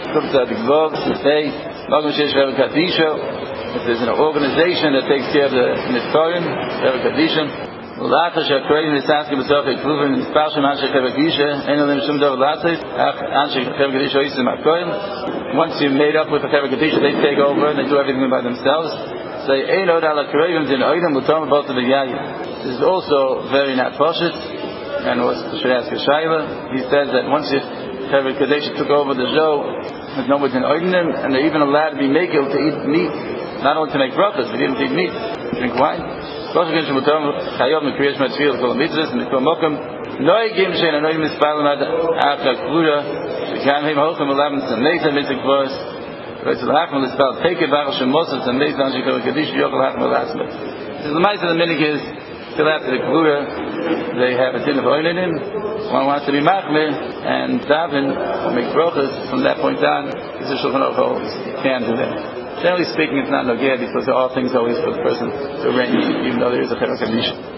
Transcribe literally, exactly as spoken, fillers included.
Comes to the Gvov to say, Magam Shesh Rebbe Kadisha. If there's an organization that takes care of the Niftarim, Rebbe Kadisha. Later, she'akroim nisaskim b'sof ekruven nisparshim anshei Rebbe Kadisha. Ein olim shum davar latzis. Anshei Rebbe Kadisha oisim akroim. Once you're made up with the Rebbe Kadisha, they take over and they do everything by themselves. Say ein od ala kroim din oidem mutam b'ot v'yayim. This is also very not cautious. And was should ask a shayla. He says that once you Rebbe Kadisha took over the show, there's no more than oidem, and they're even allowed to be makel to eat meat. Not only to make brachas, but even to eat meat, drink wine. Kosh against the mutam chayov mekriyash matzvil kol mitzvahs and kol mokum noigim shein anoim mispalim ad after kvuda shekam him hochem elavim tzameitzah mitzvah kvoros v'etz l'hachim l'spal take it v'achal shemosas tzameitzah shekol kadish yochel hachim l'asmet. This is the mice of the minig is till after the kvuda they have a din of oil in him. One wants to be machmir and daven or make brachas from that point on. This is Shulchan Aruch holds you can't do that. Generally speaking, it's not nogea because there are things always for the person to arrange, even though there is a Rebbe Kadisha.